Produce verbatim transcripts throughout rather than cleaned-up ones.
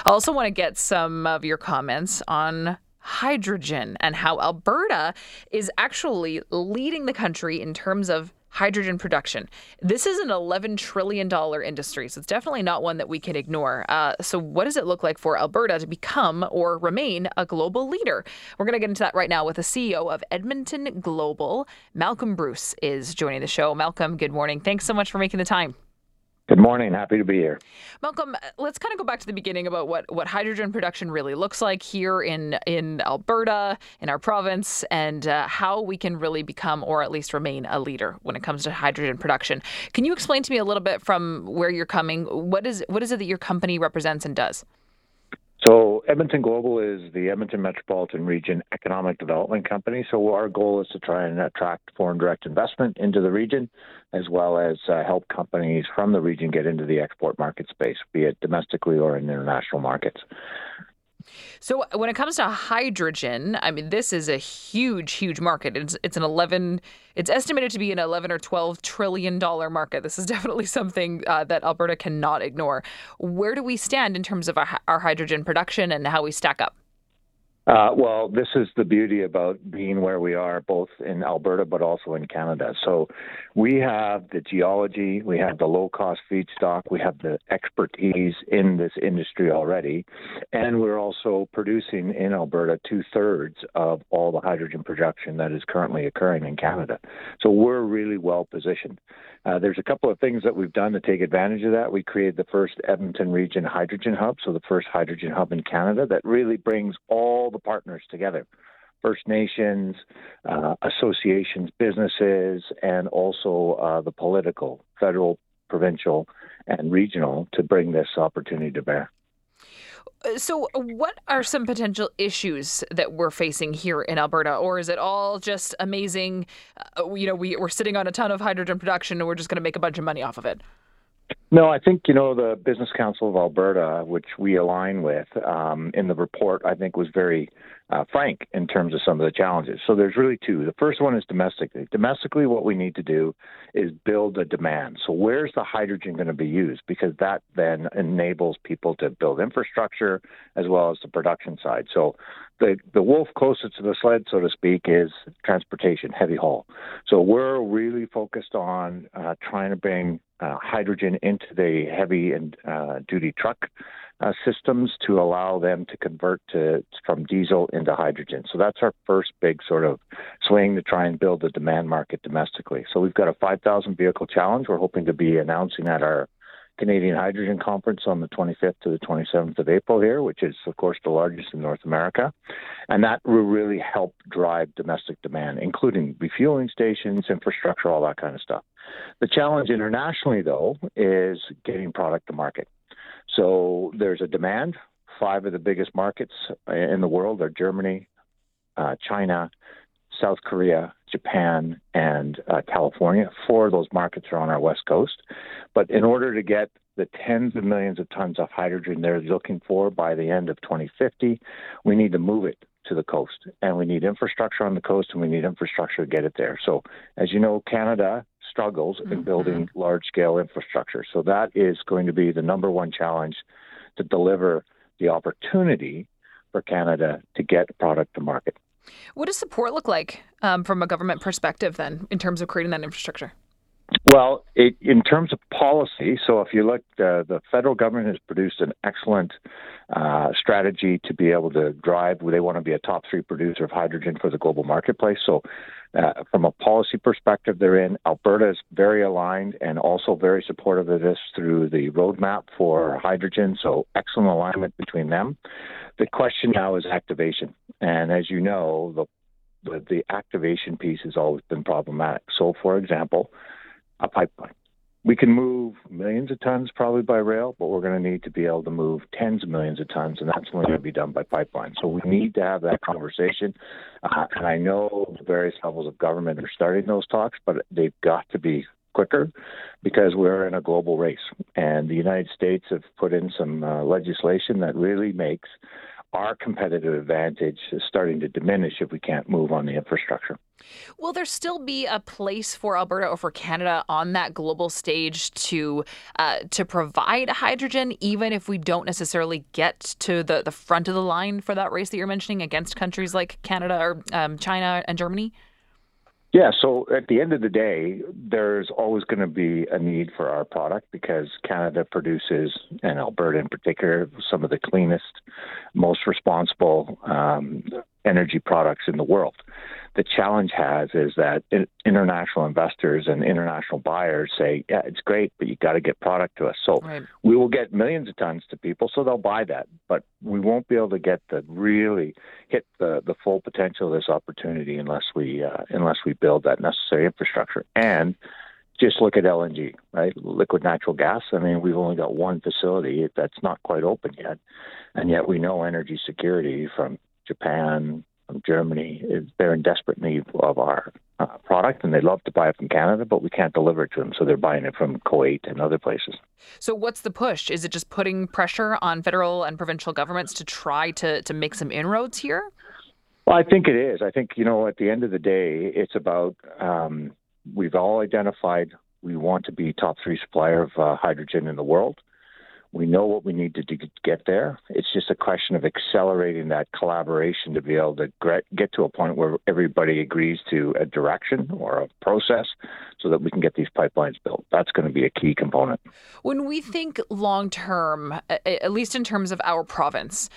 I also want to get some of your comments on hydrogen and how Alberta is actually leading the country in terms of hydrogen production. This is an eleven trillion dollars industry, so it's definitely not one that we can ignore. Uh, so what does it look like for Alberta to become or remain a global leader? We're going to get into that right now with the C E O of Edmonton Global. Malcolm Bruce is joining the show. Malcolm, good morning. Thanks so much for making the time. Good morning. Happy to be here. Malcolm, let's kind of go back to the beginning about what, what hydrogen production really looks like here in, in Alberta, in our province, and uh, how we can really become or at least remain a leader when it comes to hydrogen production. Can you explain to me a little bit from where you're coming? What is what is it that your company represents and does? So Edmonton Global is the Edmonton Metropolitan Region Economic Development Company. So our goal is to try and attract foreign direct investment into the region, as well as uh, help companies from the region get into the export market space, be it domestically or in international markets. So when it comes to hydrogen, I mean, this is a huge, huge market. It's it's an eleven. It's estimated to be an eleven or twelve trillion dollar market. This is definitely something uh, that Alberta cannot ignore. Where do we stand in terms of our, our hydrogen production and how we stack up? Uh, well, this is the beauty about being where we are, both in Alberta but also in Canada. So we have the geology, we have the low-cost feedstock, we have the expertise in this industry already, and we're also producing in Alberta two-thirds of all the hydrogen production that is currently occurring in Canada. So we're really well positioned. Uh, there's a couple of things that we've done to take advantage of that. We created the first Edmonton Region Hydrogen Hub, so the first hydrogen hub in Canada that really brings all the partners together. First Nations, uh, associations, businesses, and also uh, the political, federal, provincial, and regional to bring this opportunity to bear. So what are some potential issues that we're facing here in Alberta? Or is it all just amazing? Uh, you know, we, we're sitting on a ton of hydrogen production and we're just going to make a bunch of money off of it. No, I think, you know, the Business Council of Alberta, which we align with um, in the report, I think was very uh, frank in terms of some of the challenges. So there's really two. The first one is domestically. Domestically, what we need to do is build a demand. So where's the hydrogen going to be used? Because that then enables people to build infrastructure as well as the production side. So the, the wolf closest to the sled, so to speak, is transportation, heavy haul. So we're really focused on uh, trying to bring uh, hydrogen into the heavy and uh, duty truck uh, systems to allow them to convert to from diesel into hydrogen. So that's our first big sort of swing to try and build the demand market domestically. So we've got a five thousand vehicle challenge we're hoping to be announcing at our Canadian Hydrogen Conference on the twenty-fifth to the twenty-seventh of April here, which is, of course, the largest in North America. And that will really help drive domestic demand, including refueling stations, infrastructure, all that kind of stuff. The challenge internationally, though, is getting product to market. So there's a demand. Five of the biggest markets in the world are Germany, uh, China, South Korea, Japan, and uh, California. Four of those markets are on our west coast. But in order to get the tens of millions of tons of hydrogen they're looking for by the end of twenty fifty, we need to move it to the coast. And we need infrastructure on the coast, and we need infrastructure to get it there. So, as you know, Canada struggles in building mm-hmm. large-scale infrastructure. So that is going to be the number one challenge to deliver the opportunity for Canada to get product to market. What does support look like um, from a government perspective then in terms of creating that infrastructure? Well, it, in terms of policy, so if you look, uh, the federal government has produced an excellent uh, strategy to be able to drive. They want to be a top three producer of hydrogen for the global marketplace. So uh, from a policy perspective, they're in. Alberta is very aligned and also very supportive of this through the roadmap for hydrogen. So excellent alignment between them. The question now is activation. And as you know, the the, the activation piece has always been problematic. So, for example, a pipeline. We can move millions of tons probably by rail, but we're going to need to be able to move tens of millions of tons, and that's only going to be done by pipeline. So we need to have that conversation. Uh, and I know the various levels of government are starting those talks, but they've got to be quicker because we're in a global race. And the United States have put in some uh, legislation that really makes our competitive advantage is starting to diminish if we can't move on the infrastructure. Will there still be a place for Alberta or for Canada on that global stage to uh, to provide hydrogen, even if we don't necessarily get to the, the front of the line for that race that you're mentioning against countries like Canada or um, China and Germany? Yeah, so at the end of the day, there's always going to be a need for our product because Canada produces, and Alberta in particular, some of the cleanest, most responsible um, energy products in the world. The challenge has is that international investors and international buyers say, yeah, it's great, but you got to get product to us. So Right. we will get millions of tons to people, so they'll buy that. But we won't be able to get the really hit the, the full potential of this opportunity unless we uh, unless we build that necessary infrastructure. And just look at L N G, right? Liquid natural gas. I mean, we've only got one facility that's not quite open yet, and yet we know energy security from Japan, from Germany, they're in desperate need of our uh, product, and they'd love to buy it from Canada, but we can't deliver it to them, so they're buying it from Kuwait and other places. So what's the push? Is it just putting pressure on federal and provincial governments to try to, to make some inroads here? Well, I think it is. I think, you know, at the end of the day, it's about um, we've all identified we want to be top three supplier of uh, hydrogen in the world. We know what we need to do to get there. It's just a question of accelerating that collaboration to be able to get to a point where everybody agrees to a direction or a process so that we can get these pipelines built. That's going to be a key component. When we think long term, at least in terms of our province,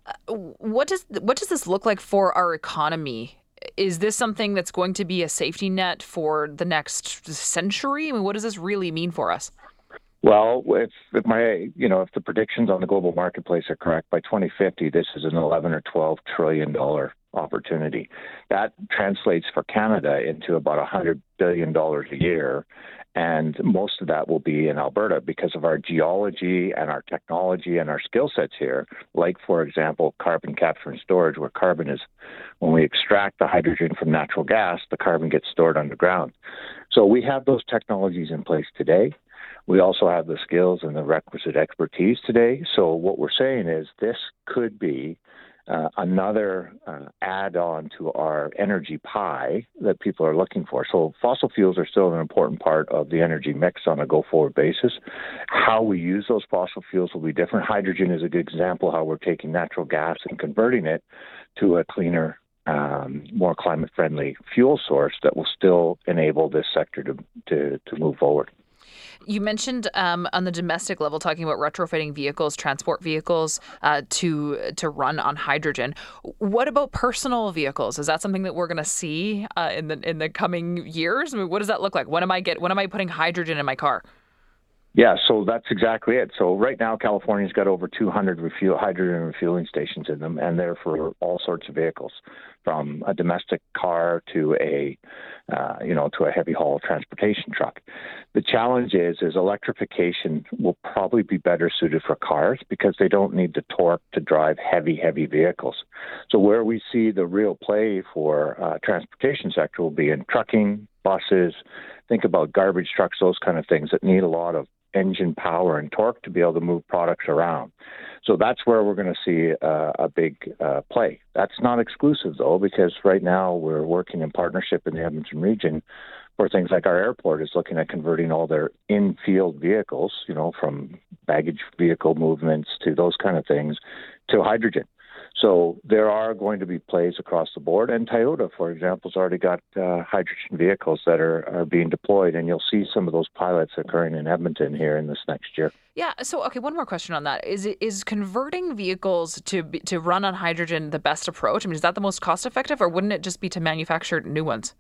what does what does this look like for our economy? Is this something that's going to be a safety net for the next century? I mean, what does this really mean for us? Well, if, if my, you know, if the predictions on the global marketplace are correct, by twenty fifty, this is an eleven or twelve trillion dollar opportunity. That translates for Canada into about one hundred billion dollars a year, and most of that will be in Alberta because of our geology and our technology and our skill sets here. Like, for example, carbon capture and storage, where carbon is, when we extract the hydrogen from natural gas, the carbon gets stored underground. So we have those technologies in place today. We also have the skills and the requisite expertise today. So what we're saying is this could be uh, another uh, add-on to our energy pie that people are looking for. So fossil fuels are still an important part of the energy mix on a go-forward basis. How we use those fossil fuels will be different. Hydrogen is a good example how we're taking natural gas and converting it to a cleaner, um, more climate-friendly fuel source that will still enable this sector to, to, to move forward. You mentioned um, on the domestic level talking about retrofitting vehicles, transport vehicles uh, to to run on hydrogen. What about personal vehicles? Is that something that we're going to see uh, in the in the coming years? I mean, what does that look like? When am I get when am I putting hydrogen in my car? Yeah, so that's exactly it. So right now, California's got over two hundred refuel, hydrogen refueling stations in them, and they're for all sorts of vehicles, from a domestic car to a, uh, you know, to a heavy haul transportation truck. The challenge is, is electrification will probably be better suited for cars because they don't need the torque to drive heavy, heavy vehicles. So where we see the real play for uh, transportation sector will be in trucking, buses. Think about garbage trucks, those kind of things that need a lot of engine power and torque to be able to move products around. So that's where we're going to see uh, a big uh, play. That's not exclusive, though, because right now we're working in partnership in the Edmonton region for things like our airport is looking at converting all their in-field vehicles, you know, from baggage vehicle movements to those kind of things, to hydrogen. So there are going to be plays across the board. And Toyota, for example, has already got uh, hydrogen vehicles that are, are being deployed. And you'll see some of those pilots occurring in Edmonton here in this next year. Yeah. So, okay, one more question on that. Is it, is converting vehicles to be, to run on hydrogen the best approach? I mean, is that the most cost effective, or wouldn't it just be to manufacture new ones?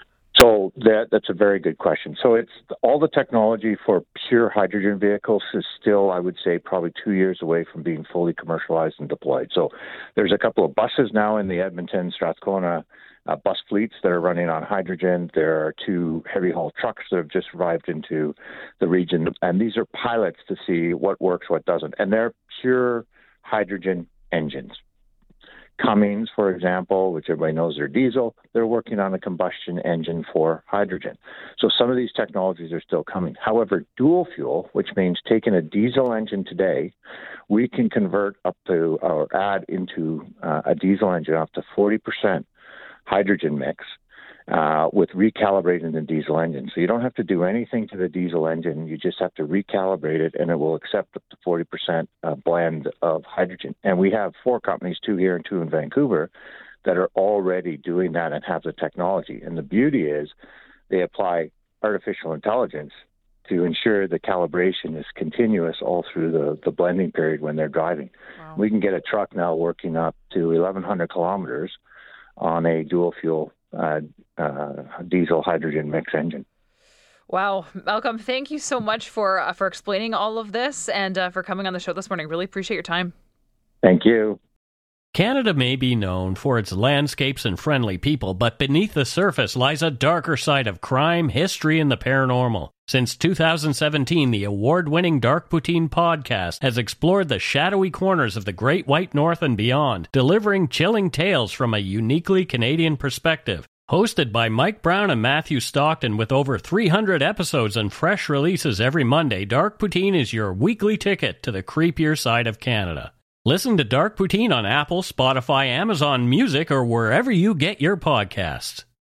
So that that's a very good question. So it's all the technology for pure hydrogen vehicles is still, I would say, probably two years away from being fully commercialized and deployed. So there's a couple of buses now in the Edmonton, Strathcona uh, bus fleets that are running on hydrogen. There are two heavy haul trucks that have just arrived into the region, and these are pilots to see what works, what doesn't, and they're pure hydrogen engines. Cummins, for example, which everybody knows are diesel, they're working on a combustion engine for hydrogen. So some of these technologies are still coming. However, dual fuel, which means taking a diesel engine today, we can convert up to or add into uh, a diesel engine up to forty percent hydrogen mix uh, with recalibrating the diesel engine. So you don't have to do anything to the diesel engine. You just have to recalibrate it, and it will accept up to forty percent uh, blend of hydrogen. And we have four companies, two here and two in Vancouver, that are already doing that and have the technology. And the beauty is they apply artificial intelligence to ensure the calibration is continuous all through the, the blending period when they're driving. Wow. We can get a truck now working up to eleven hundred kilometers on a dual fuel uh, uh, diesel hydrogen mix engine. Wow. Malcolm, thank you so much for uh, for explaining all of this and uh, for coming on the show this morning. Really appreciate your time. Thank you. Canada may be known for its landscapes and friendly people, but beneath the surface lies a darker side of crime, history, and the paranormal. Since two thousand seventeen, the award-winning Dark Poutine podcast has explored the shadowy corners of the Great White North and beyond, delivering chilling tales from a uniquely Canadian perspective. Hosted by Mike Brown and Matthew Stockton with over three hundred episodes and fresh releases every Monday, Dark Poutine is your weekly ticket to the creepier side of Canada. Listen to Dark Poutine on Apple, Spotify, Amazon Music, or wherever you get your podcasts.